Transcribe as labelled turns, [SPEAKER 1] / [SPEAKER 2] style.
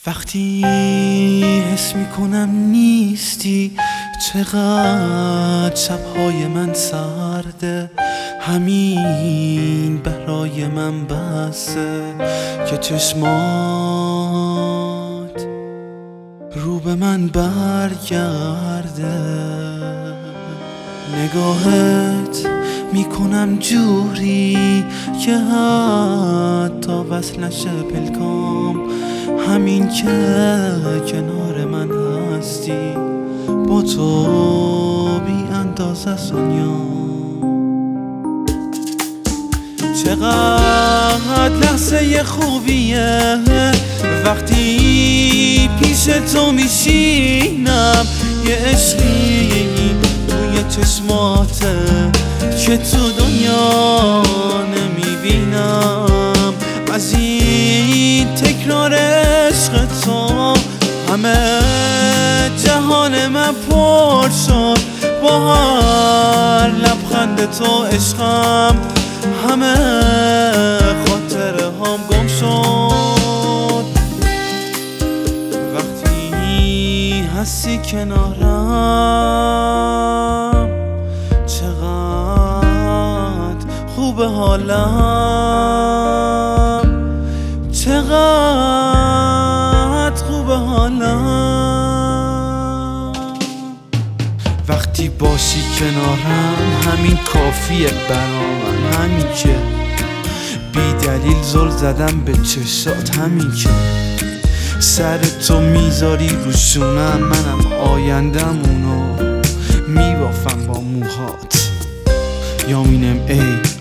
[SPEAKER 1] وقتی حس میکنم نیستی، چقدر شبهای من سرده. همین برای من بسه که چشمات رو به من برگرده. نگاهت میکنم جوری که حتی وصل نشه پلکام. همین که کنار من هستی، با تو بی اندازه ثانیام. چقدر لحظه خوبیه وقتی پیش تو میشینم. یه عشقی توی چشماته که تو دنیا نمیبینم. از این تکرار عشق تو همه جهان من پر شد. با هر لبخند تو عشقم همه خاطره هام گم شد. وقتی هستی کنارم چقدر خوبه حالم، چقدر خوبه حالم. وقتی باشی کنارم همین کافیه برام. همین که بی دلیل زل زدم به چشات، همین که سر تو میذاری روشونم، منم آیندمونو میبافم با موهات. یامینم ای